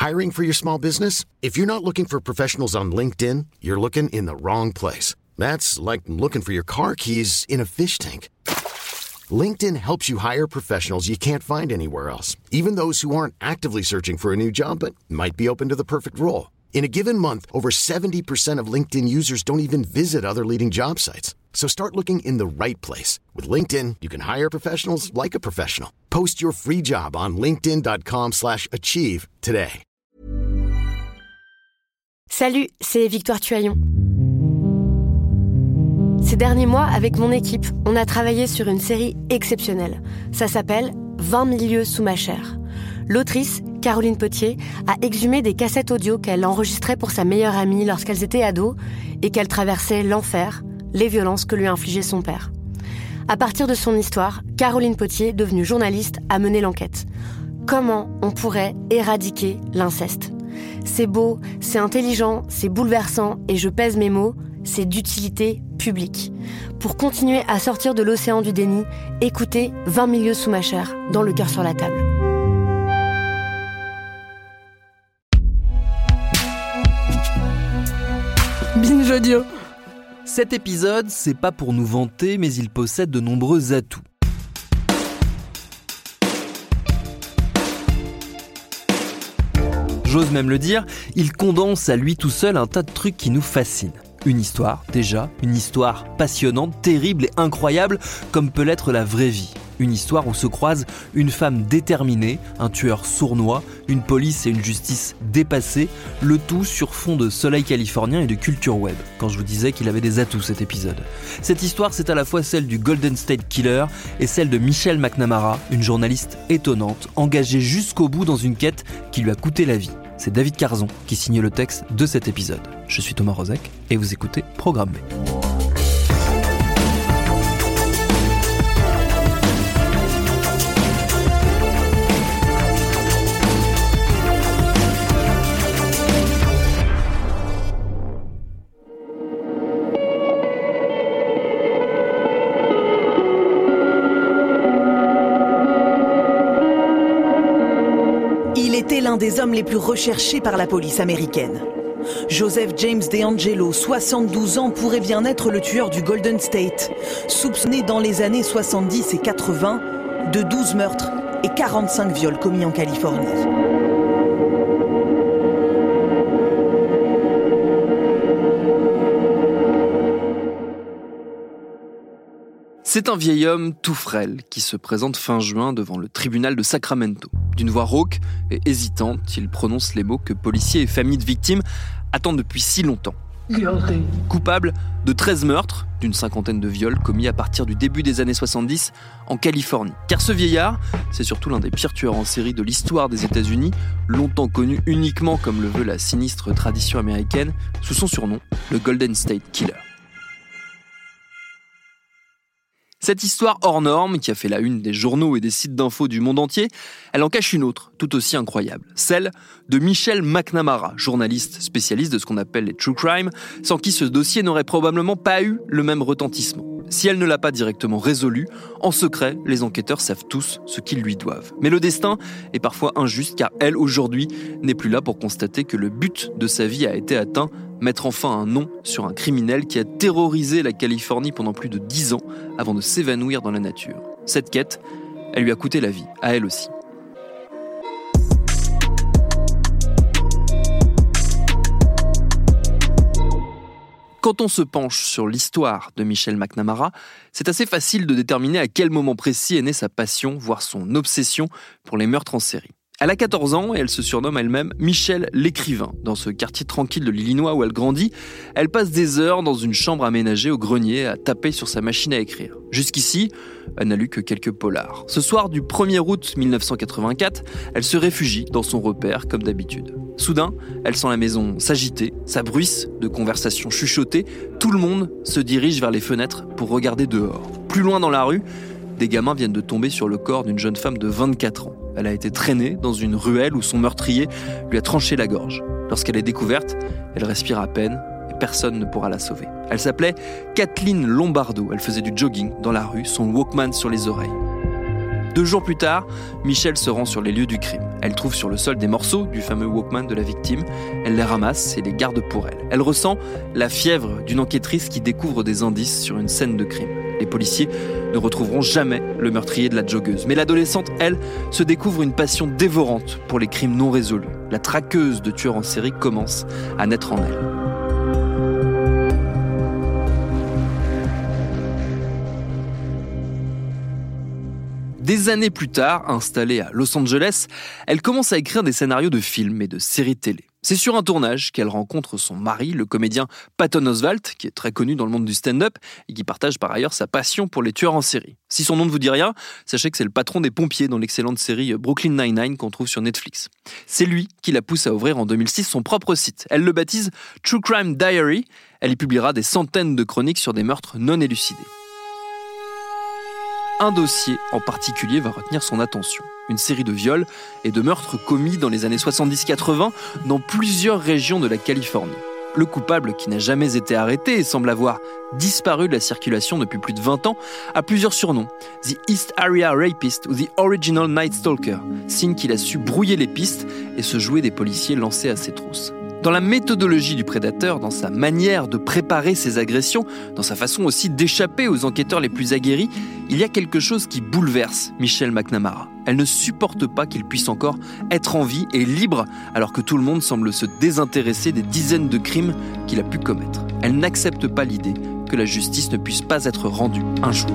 Hiring for your small business? If you're not looking for professionals on LinkedIn, you're looking in the wrong place. That's like looking for your car keys in a fish tank. LinkedIn helps you hire professionals you can't find anywhere else, even those who aren't actively searching for a new job but might be open to the perfect role. In a given month, over 70% of LinkedIn users don't even visit other leading job sites. So start looking in the right place. With LinkedIn, you can hire professionals like a professional. Post your free job on linkedin.com/achieve today. Salut, c'est Victoire Tuaillon. Ces derniers mois, avec mon équipe, on a travaillé sur une série exceptionnelle. Ça s'appelle « 20 000 lieues sous ma chair ». L'autrice, Caroline Potier, a exhumé des cassettes audio qu'elle enregistrait pour sa meilleure amie lorsqu'elles étaient ados et qu'elle traversait l'enfer, les violences que lui infligeait son père. À partir de son histoire, Caroline Potier, devenue journaliste, a mené l'enquête. Comment on pourrait éradiquer l'inceste ? C'est beau, c'est intelligent, c'est bouleversant et je pèse mes mots, c'est d'utilité publique. Pour continuer à sortir de l'océan du déni, écoutez 20 000 lieues sous ma chair, dans Le cœur sur la table. Binge audio. Cet épisode, c'est pas pour nous vanter, mais il possède de nombreux atouts. J'ose même le dire, il condense à lui tout seul un tas de trucs qui nous fascinent. Une histoire, déjà, une histoire passionnante, terrible et incroyable, comme peut l'être la vraie vie. Une histoire où se croisent une femme déterminée, un tueur sournois, une police et une justice dépassées, le tout sur fond de soleil californien et de culture web, quand je vous disais qu'il avait des atouts cet épisode. Cette histoire, c'est à la fois celle du Golden State Killer et celle de Michelle McNamara, une journaliste étonnante, engagée jusqu'au bout dans une quête qui lui a coûté la vie. C'est David Carzon qui signe le texte de cet épisode. Je suis Thomas Rozek et vous écoutez Programme B. L'un des hommes les plus recherchés par la police américaine. Joseph James DeAngelo, 72 ans, pourrait bien être le tueur du Golden State, soupçonné dans les années 70 et 80 de 12 meurtres et 45 viols commis en Californie. C'est un vieil homme tout frêle qui se présente fin juin devant le tribunal de Sacramento. D'une voix rauque et hésitante, il prononce les mots que policiers et familles de victimes attendent depuis si longtemps. Guilty. Coupable de 13 meurtres, d'une cinquantaine de viols commis à partir du début des années 70 en Californie. Car ce vieillard, c'est surtout l'un des pires tueurs en série de l'histoire des États-Unis, longtemps connu uniquement comme le veut la sinistre tradition américaine, sous son surnom, le Golden State Killer. Cette histoire hors norme, qui a fait la une des journaux et des sites d'infos du monde entier, elle en cache une autre, tout aussi incroyable. Celle de Michelle McNamara, journaliste spécialiste de ce qu'on appelle les true crime, sans qui ce dossier n'aurait probablement pas eu le même retentissement. Si elle ne l'a pas directement résolu, en secret, les enquêteurs savent tous ce qu'ils lui doivent. Mais le destin est parfois injuste, car elle, aujourd'hui, n'est plus là pour constater que le but de sa vie a été atteint, mettre enfin un nom sur un criminel qui a terrorisé la Californie pendant plus de 10 ans avant de s'évanouir dans la nature. Cette quête, elle lui a coûté la vie, à elle aussi. Quand on se penche sur l'histoire de Michelle McNamara, c'est assez facile de déterminer à quel moment précis est née sa passion, voire son obsession pour les meurtres en série. Elle a 14 ans et elle se surnomme elle-même Michelle l'écrivain. Dans ce quartier tranquille de l'Illinois où elle grandit, elle passe des heures dans une chambre aménagée au grenier à taper sur sa machine à écrire. Jusqu'ici, elle n'a lu que quelques polars. Ce soir du 1er août 1984, elle se réfugie dans son repère comme d'habitude. Soudain, elle sent la maison s'agiter, ça bruisse de conversations chuchotées. Tout le monde se dirige vers les fenêtres pour regarder dehors. Plus loin dans la rue, des gamins viennent de tomber sur le corps d'une jeune femme de 24 ans. Elle a été traînée dans une ruelle où son meurtrier lui a tranché la gorge. Lorsqu'elle est découverte, elle respire à peine et personne ne pourra la sauver. Elle s'appelait Kathleen Lombardo. Elle faisait du jogging dans la rue, son Walkman sur les oreilles. 2 jours plus tard, Michelle se rend sur les lieux du crime. Elle trouve sur le sol des morceaux du fameux Walkman de la victime. Elle les ramasse et les garde pour elle. Elle ressent la fièvre d'une enquêtrice qui découvre des indices sur une scène de crime. Les policiers ne retrouveront jamais le meurtrier de la joggeuse. Mais l'adolescente, elle, se découvre une passion dévorante pour les crimes non résolus. La traqueuse de tueurs en série commence à naître en elle. Des années plus tard, installée à Los Angeles, elle commence à écrire des scénarios de films et de séries télé. C'est sur un tournage qu'elle rencontre son mari, le comédien Patton Oswalt, qui est très connu dans le monde du stand-up et qui partage par ailleurs sa passion pour les tueurs en série. Si son nom ne vous dit rien, sachez que c'est le patron des pompiers dans l'excellente série Brooklyn Nine-Nine qu'on trouve sur Netflix. C'est lui qui la pousse à ouvrir en 2006 son propre site. Elle le baptise True Crime Diary. Elle y publiera des centaines de chroniques sur des meurtres non élucidés. Un dossier en particulier va retenir son attention. Une série de viols et de meurtres commis dans les années 70-80 dans plusieurs régions de la Californie. Le coupable, qui n'a jamais été arrêté et semble avoir disparu de la circulation depuis plus de 20 ans, a plusieurs surnoms. The East Area Rapist ou The Original Night Stalker, signe qu'il a su brouiller les pistes et se jouer des policiers lancés à ses trousses. Dans la méthodologie du prédateur, dans sa manière de préparer ses agressions, dans sa façon aussi d'échapper aux enquêteurs les plus aguerris, il y a quelque chose qui bouleverse Michelle McNamara. Elle ne supporte pas qu'il puisse encore être en vie et libre alors que tout le monde semble se désintéresser des dizaines de crimes qu'il a pu commettre. Elle n'accepte pas l'idée que la justice ne puisse pas être rendue un jour.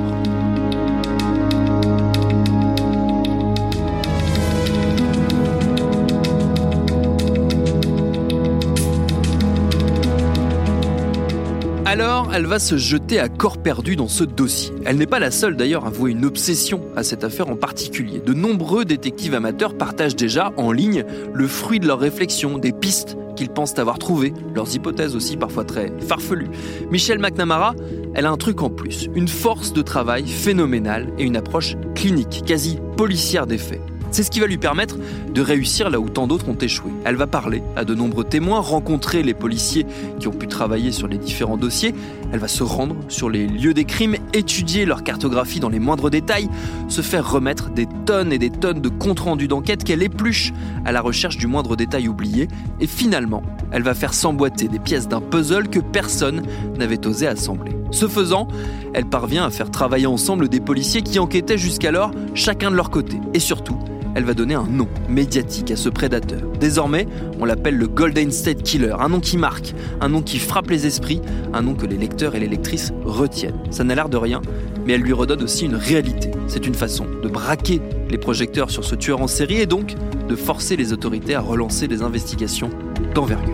Alors, elle va se jeter à corps perdu dans ce dossier. Elle n'est pas la seule d'ailleurs à vouer une obsession à cette affaire en particulier. De nombreux détectives amateurs partagent déjà en ligne le fruit de leurs réflexions, des pistes qu'ils pensent avoir trouvées, leurs hypothèses aussi parfois très farfelues. Michelle McNamara, elle a un truc en plus, une force de travail phénoménale et une approche clinique, quasi policière des faits. C'est ce qui va lui permettre de réussir là où tant d'autres ont échoué. Elle va parler à de nombreux témoins, rencontrer les policiers qui ont pu travailler sur les différents dossiers. Elle va se rendre sur les lieux des crimes, étudier leur cartographie dans les moindres détails, se faire remettre des tonnes et des tonnes de comptes rendus d'enquête qu'elle épluche à la recherche du moindre détail oublié. Et finalement, elle va faire s'emboîter des pièces d'un puzzle que personne n'avait osé assembler. Ce faisant, elle parvient à faire travailler ensemble des policiers qui enquêtaient jusqu'alors chacun de leur côté. Et surtout, elle va donner un nom médiatique à ce prédateur. Désormais, on l'appelle le Golden State Killer, un nom qui marque, un nom qui frappe les esprits, un nom que les lecteurs et les lectrices retiennent. Ça n'a l'air de rien, mais elle lui redonne aussi une réalité. C'est une façon de braquer les projecteurs sur ce tueur en série et donc de forcer les autorités à relancer des investigations d'envergure.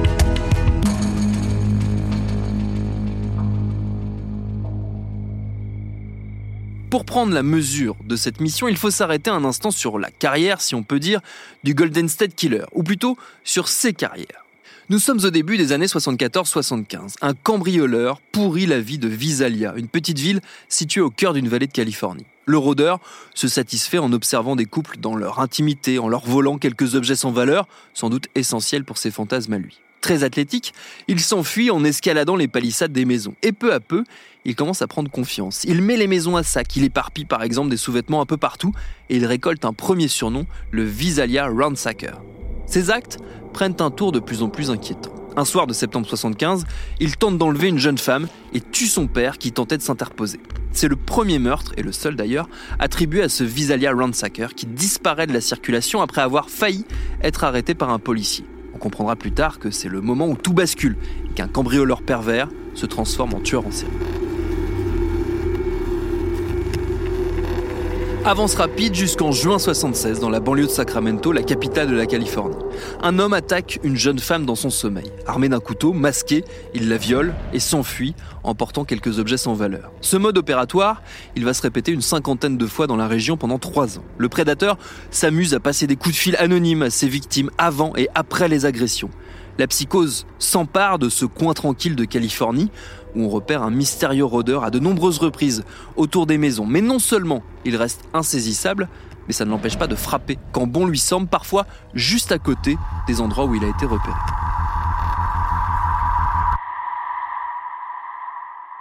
Pour prendre la mesure de cette mission, il faut s'arrêter un instant sur la carrière, si on peut dire, du Golden State Killer, ou plutôt sur ses carrières. Nous sommes au début des années 74-75. Un cambrioleur pourrit la vie de Visalia, une petite ville située au cœur d'une vallée de Californie. Le rôdeur se satisfait en observant des couples dans leur intimité, en leur volant quelques objets sans valeur, sans doute essentiels pour ses fantasmes à lui. Très athlétique, il s'enfuit en escaladant les palissades des maisons. Et peu à peu, il commence à prendre confiance. Il met les maisons à sac, il éparpille par exemple des sous-vêtements un peu partout et il récolte un premier surnom, le Visalia Ransacker. Ses actes prennent un tour de plus en plus inquiétant. Un soir de septembre 75, il tente d'enlever une jeune femme et tue son père qui tentait de s'interposer. C'est le premier meurtre, et le seul d'ailleurs, attribué à ce Visalia Ransacker qui disparaît de la circulation après avoir failli être arrêté par un policier. On comprendra plus tard que c'est le moment où tout bascule et qu'un cambrioleur pervers se transforme en tueur en série. Avance rapide jusqu'en juin 76 dans la banlieue de Sacramento, la capitale de la Californie. Un homme attaque une jeune femme dans son sommeil. Armé d'un couteau, masqué, il la viole et s'enfuit, emportant quelques objets sans valeur. Ce mode opératoire, il va se répéter une 50aine de fois dans la région pendant 3 ans. Le prédateur s'amuse à passer des coups de fil anonymes à ses victimes avant et après les agressions. La psychose s'empare de ce coin tranquille de Californie où on repère un mystérieux rôdeur à de nombreuses reprises autour des maisons. Mais non seulement il reste insaisissable, mais ça ne l'empêche pas de frapper quand bon lui semble, parfois juste à côté des endroits où il a été repéré.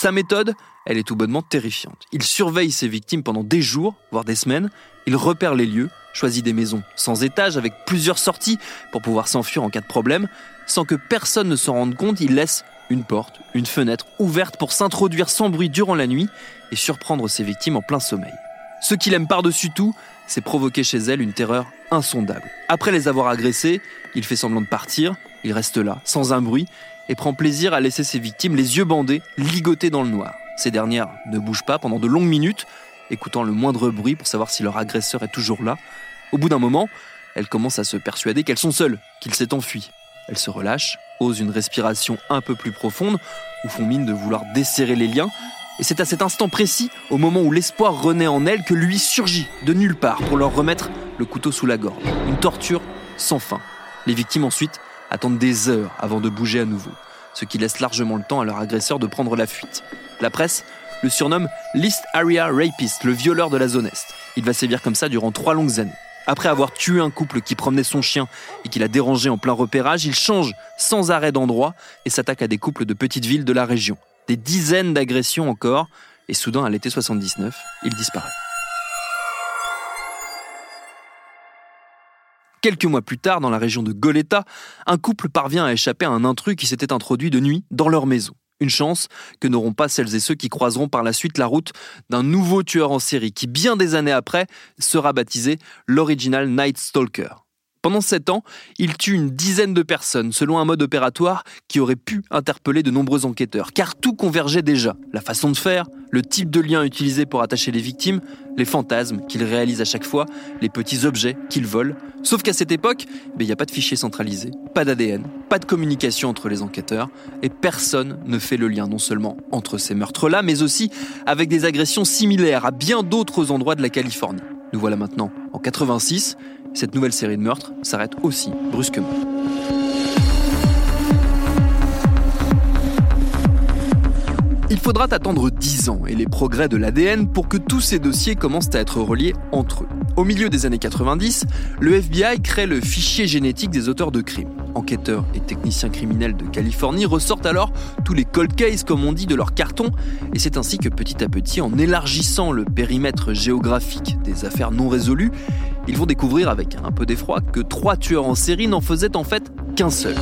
Sa méthode, elle est tout bonnement terrifiante. Il surveille ses victimes pendant des jours, voire des semaines. Il repère les lieux, choisit des maisons sans étage avec plusieurs sorties pour pouvoir s'enfuir en cas de problème. Sans que personne ne s'en rende compte, il laisse une porte, une fenêtre ouverte pour s'introduire sans bruit durant la nuit et surprendre ses victimes en plein sommeil. Ce qu'il aime par-dessus tout, c'est provoquer chez elles une terreur insondable. Après les avoir agressées, il fait semblant de partir, il reste là, sans un bruit, et prend plaisir à laisser ses victimes les yeux bandés, ligotées dans le noir. Ces dernières ne bougent pas pendant de longues minutes, écoutant le moindre bruit pour savoir si leur agresseur est toujours là. Au bout d'un moment, elles commencent à se persuader qu'elles sont seules, qu'il s'est enfui. Elles se relâchent, osent une respiration un peu plus profonde, ou font mine de vouloir desserrer les liens. Et c'est à cet instant précis, au moment où l'espoir renaît en elles, que lui surgit de nulle part pour leur remettre le couteau sous la gorge. Une torture sans fin. Les victimes ensuite attendent des heures avant de bouger à nouveau, ce qui laisse largement le temps à leur agresseur de prendre la fuite. La presse le surnomme l'East Area Rapist, le violeur de la zone Est. Il va sévir comme ça durant 3 longues années. Après avoir tué un couple qui promenait son chien et qui l'a dérangé en plein repérage, il change sans arrêt d'endroit et s'attaque à des couples de petites villes de la région. Des dizaines d'agressions encore, et soudain, à l'été 79, il disparaît. Quelques mois plus tard, dans la région de Goleta, un couple parvient à échapper à un intrus qui s'était introduit de nuit dans leur maison. Une chance que n'auront pas celles et ceux qui croiseront par la suite la route d'un nouveau tueur en série qui, bien des années après, sera baptisé l'Original Night Stalker. Pendant 7 ans, il tue une dizaine de personnes selon un mode opératoire qui aurait pu interpeller de nombreux enquêteurs, car tout convergeait déjà. La façon de faire, le type de lien utilisé pour attacher les victimes, les fantasmes qu'il réalise à chaque fois, les petits objets qu'il vole. Sauf qu'à cette époque, il n'y a pas de fichier centralisé, pas d'ADN, pas de communication entre les enquêteurs, et personne ne fait le lien non seulement entre ces meurtres-là, mais aussi avec des agressions similaires à bien d'autres endroits de la Californie. Nous voilà maintenant en 86, cette nouvelle série de meurtres s'arrête aussi brusquement. Il faudra attendre 10 ans et les progrès de l'ADN pour que tous ces dossiers commencent à être reliés entre eux. Au milieu des années 90, le FBI crée le fichier génétique des auteurs de crimes. Enquêteurs et techniciens criminels de Californie ressortent alors tous les cold cases, comme on dit, de leur carton, et c'est ainsi que petit à petit, en élargissant le périmètre géographique des affaires non résolues, ils vont découvrir avec un peu d'effroi que 3 tueurs en série n'en faisaient en fait qu'un seul.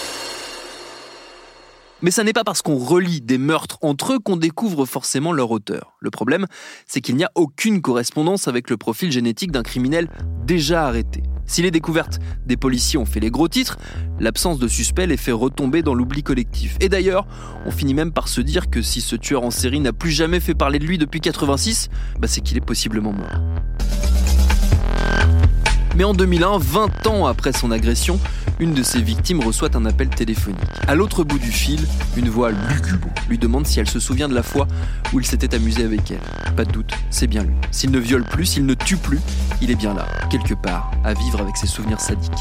Mais ça n'est pas parce qu'on relie des meurtres entre eux qu'on découvre forcément leur auteur. Le problème, c'est qu'il n'y a aucune correspondance avec le profil génétique d'un criminel déjà arrêté. Si les découvertes des policiers ont fait les gros titres, l'absence de suspect les fait retomber dans l'oubli collectif. Et d'ailleurs, on finit même par se dire que si ce tueur en série n'a plus jamais fait parler de lui depuis 86, c'est qu'il est possiblement mort. Mais en 2001, 20 ans après son agression, une de ses victimes reçoit un appel téléphonique. À l'autre bout du fil, une voix lugubre lui demande si elle se souvient de la fois où il s'était amusé avec elle. Pas de doute, c'est bien lui. S'il ne viole plus, s'il ne tue plus, il est bien là, quelque part, à vivre avec ses souvenirs sadiques.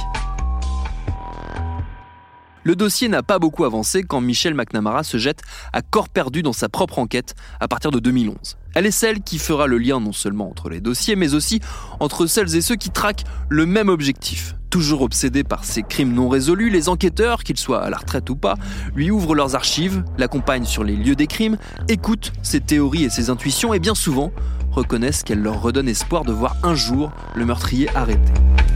Le dossier n'a pas beaucoup avancé quand Michelle McNamara se jette à corps perdu dans sa propre enquête à partir de 2011. Elle est celle qui fera le lien non seulement entre les dossiers, mais aussi entre celles et ceux qui traquent le même objectif. Toujours obsédés par ces crimes non résolus, les enquêteurs, qu'ils soient à la retraite ou pas, lui ouvrent leurs archives, l'accompagnent sur les lieux des crimes, écoutent ses théories et ses intuitions et bien souvent reconnaissent qu'elle leur redonne espoir de voir un jour le meurtrier arrêté.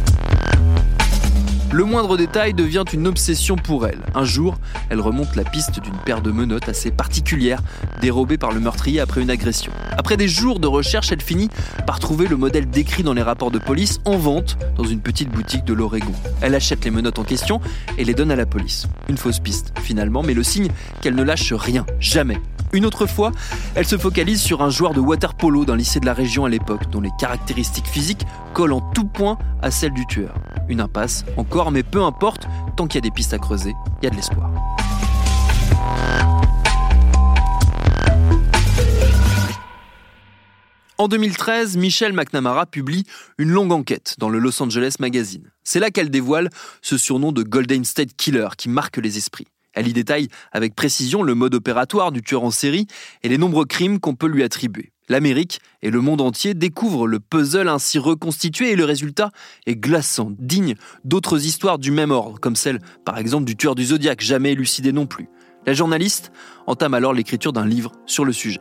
Le moindre détail devient une obsession pour elle. Un jour, elle remonte la piste d'une paire de menottes assez particulière, dérobée par le meurtrier après une agression. Après des jours de recherche, elle finit par trouver le modèle décrit dans les rapports de police en vente dans une petite boutique de l'Oregon. Elle achète les menottes en question et les donne à la police. Une fausse piste, finalement, mais le signe qu'elle ne lâche rien, jamais. Une autre fois, elle se focalise sur un joueur de water-polo d'un lycée de la région à l'époque, dont les caractéristiques physiques collent en tout point à celles du tueur. Une impasse, encore, mais peu importe, tant qu'il y a des pistes à creuser, il y a de l'espoir. En 2013, Michelle McNamara publie une longue enquête dans le Los Angeles Magazine. C'est là qu'elle dévoile ce surnom de Golden State Killer qui marque les esprits. Elle y détaille avec précision le mode opératoire du tueur en série et les nombreux crimes qu'on peut lui attribuer. L'Amérique et le monde entier découvrent le puzzle ainsi reconstitué et le résultat est glaçant, digne d'autres histoires du même ordre, comme celle, par exemple, du tueur du Zodiac, jamais élucidé non plus. La journaliste entame alors l'écriture d'un livre sur le sujet.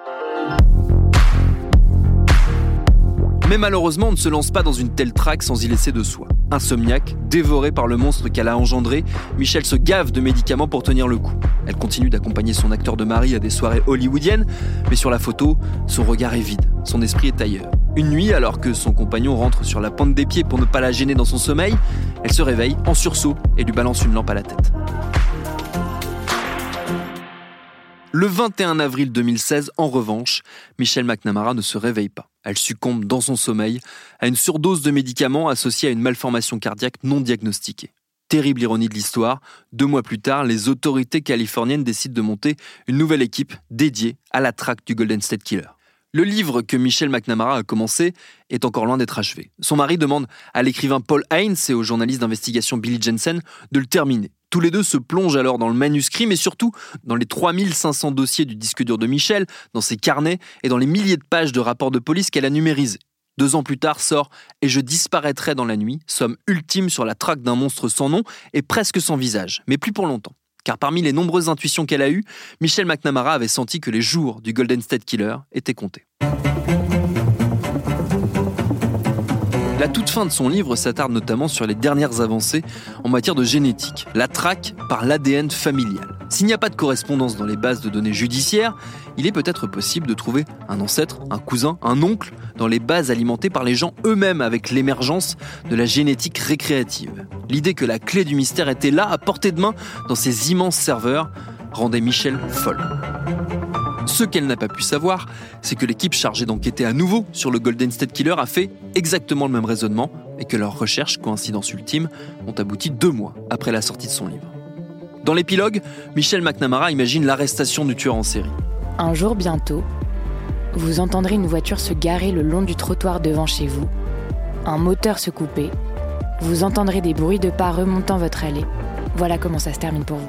Mais malheureusement, on ne se lance pas dans une telle traque sans y laisser de soi. Insomniaque, dévorée par le monstre qu'elle a engendré, Michelle se gave de médicaments pour tenir le coup. Elle continue d'accompagner son acteur de mari à des soirées hollywoodiennes, mais sur la photo, son regard est vide, son esprit est ailleurs. Une nuit, alors que son compagnon rentre sur la pointe des pieds pour ne pas la gêner dans son sommeil, elle se réveille en sursaut et lui balance une lampe à la tête. Le 21 avril 2016, en revanche, Michelle McNamara ne se réveille pas. Elle succombe dans son sommeil à une surdose de médicaments associée à une malformation cardiaque non diagnostiquée. Terrible ironie de l'histoire, 2 mois plus tard, les autorités californiennes décident de monter une nouvelle équipe dédiée à la traque du Golden State Killer. Le livre que Michelle McNamara a commencé est encore loin d'être achevé. Son mari demande à l'écrivain Paul Hines et au journaliste d'investigation Billy Jensen de le terminer. Tous les deux se plongent alors dans le manuscrit, mais surtout dans les 3500 dossiers du disque dur de Michelle, dans ses carnets et dans les milliers de pages de rapports de police qu'elle a numérisés. 2 ans plus tard sort « Et je disparaîtrai dans la nuit », somme ultime sur la traque d'un monstre sans nom et presque sans visage, mais plus pour longtemps. Car parmi les nombreuses intuitions qu'elle a eues, Michelle McNamara avait senti que les jours du Golden State Killer étaient comptés. La toute fin de son livre s'attarde notamment sur les dernières avancées en matière de génétique, la traque par l'ADN familial. S'il n'y a pas de correspondance dans les bases de données judiciaires, il est peut-être possible de trouver un ancêtre, un cousin, un oncle dans les bases alimentées par les gens eux-mêmes avec l'émergence de la génétique récréative. L'idée que la clé du mystère était là, à portée de main, dans ces immenses serveurs, rendait Michelle folle. Ce qu'elle n'a pas pu savoir, c'est que l'équipe chargée d'enquêter à nouveau sur le Golden State Killer a fait exactement le même raisonnement et que leurs recherches, coïncidence ultime, ont abouti 2 mois après la sortie de son livre. Dans l'épilogue, Michelle McNamara imagine l'arrestation du tueur en série. Un jour bientôt, vous entendrez une voiture se garer le long du trottoir devant chez vous, un moteur se couper, vous entendrez des bruits de pas remontant votre allée. Voilà comment ça se termine pour vous.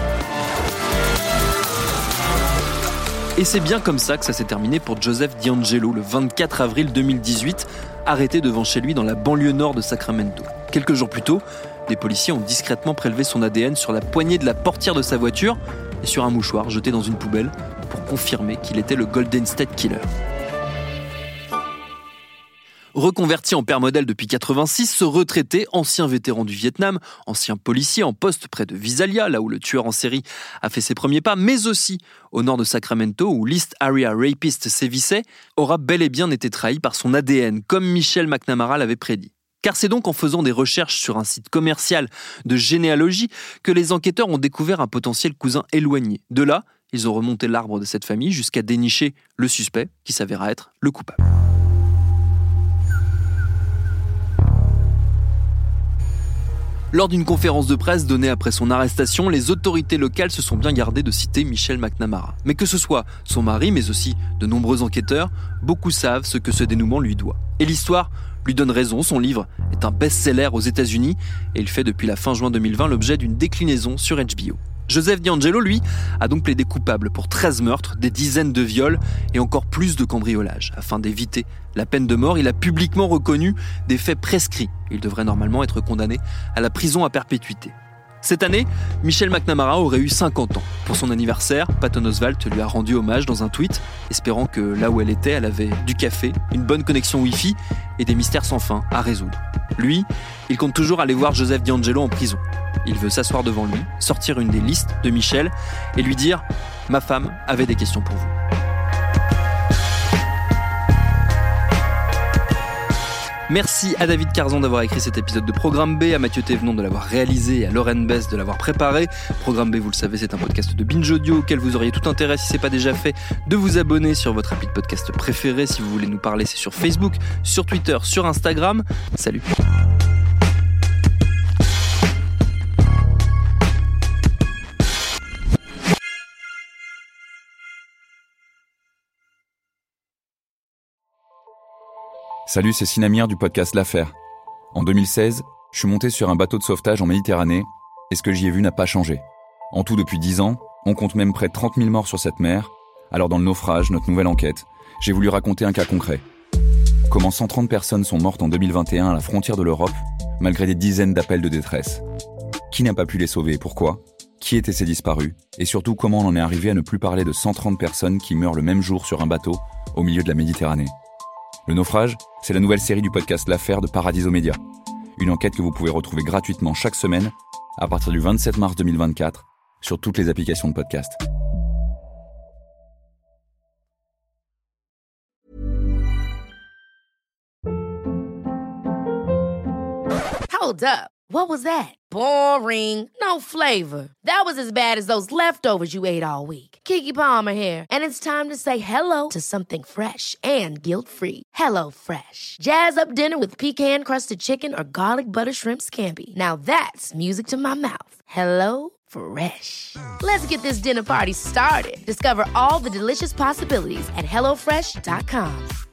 Et c'est bien comme ça que ça s'est terminé pour Joseph DeAngelo le 24 avril 2018, arrêté devant chez lui dans la banlieue nord de Sacramento. Quelques jours plus tôt, les policiers ont discrètement prélevé son ADN sur la poignée de la portière de sa voiture et sur un mouchoir jeté dans une poubelle pour confirmer qu'il était le Golden State Killer. Reconverti en père modèle depuis 86, ce retraité, ancien vétéran du Vietnam, ancien policier en poste près de Visalia, là où le tueur en série a fait ses premiers pas, mais aussi au nord de Sacramento, où l'East Area Rapist sévissait, aura bel et bien été trahi par son ADN, comme Michelle McNamara l'avait prédit. Car c'est donc en faisant des recherches sur un site commercial de généalogie que les enquêteurs ont découvert un potentiel cousin éloigné. De là, ils ont remonté l'arbre de cette famille jusqu'à dénicher le suspect, qui s'avéra être le coupable. Lors d'une conférence de presse donnée après son arrestation, les autorités locales se sont bien gardées de citer Michelle McNamara. Mais que ce soit son mari, mais aussi de nombreux enquêteurs, beaucoup savent ce que ce dénouement lui doit. Et l'histoire lui donne raison, son livre est un best-seller aux États-Unis et il fait depuis la fin juin 2020 l'objet d'une déclinaison sur HBO. Joseph DeAngelo, lui, a donc plaidé coupable pour 13 meurtres, des dizaines de viols et encore plus de cambriolages. Afin d'éviter la peine de mort, il a publiquement reconnu des faits prescrits. Il devrait normalement être condamné à la prison à perpétuité. Cette année, Michelle McNamara aurait eu 50 ans. Pour son anniversaire, Patton Oswalt lui a rendu hommage dans un tweet, espérant que là où elle était, elle avait du café, une bonne connexion Wi-Fi et des mystères sans fin à résoudre. Lui, il compte toujours aller voir Joseph DeAngelo en prison. Il veut s'asseoir devant lui, sortir une des listes de Michelle et lui dire « Ma femme avait des questions pour vous ». Merci à David Carzon d'avoir écrit cet épisode de Programme B, à Mathieu Thévenon de l'avoir réalisé et à Lauren Bess de l'avoir préparé. Programme B, vous le savez, c'est un podcast de Binge Audio auquel vous auriez tout intérêt, si ce n'est pas déjà fait, de vous abonner sur votre appli de podcast préféré. Si vous voulez nous parler, c'est sur Facebook, sur Twitter, sur Instagram. Salut. Salut, c'est Sinamir du podcast L'Affaire. En 2016, je suis monté sur un bateau de sauvetage en Méditerranée et ce que j'y ai vu n'a pas changé. En tout, depuis 10 ans, on compte même près de 30 000 morts sur cette mer. Alors dans le naufrage, notre nouvelle enquête, j'ai voulu raconter un cas concret. Comment 130 personnes sont mortes en 2021 à la frontière de l'Europe, malgré des dizaines d'appels de détresse. Qui n'a pas pu les sauver et pourquoi ? Qui étaient ces disparus? Et surtout, comment on en est arrivé à ne plus parler de 130 personnes qui meurent le même jour sur un bateau au milieu de la Méditerranée? Le naufrage, c'est la nouvelle série du podcast L'Affaire de Paradiso Media. Une enquête que vous pouvez retrouver gratuitement chaque semaine à partir du 27 mars 2024 sur toutes les applications de podcast. Hold up. What was that? Boring. No flavor. That was as bad as those leftovers you ate all week. Keke Palmer here, and it's time to say hello to something fresh and guilt-free. Hello Fresh. Jazz up dinner with pecan-crusted chicken or garlic butter shrimp scampi. Now that's music to my mouth. Hello Fresh. Let's get this dinner party started. Discover all the delicious possibilities at HelloFresh.com.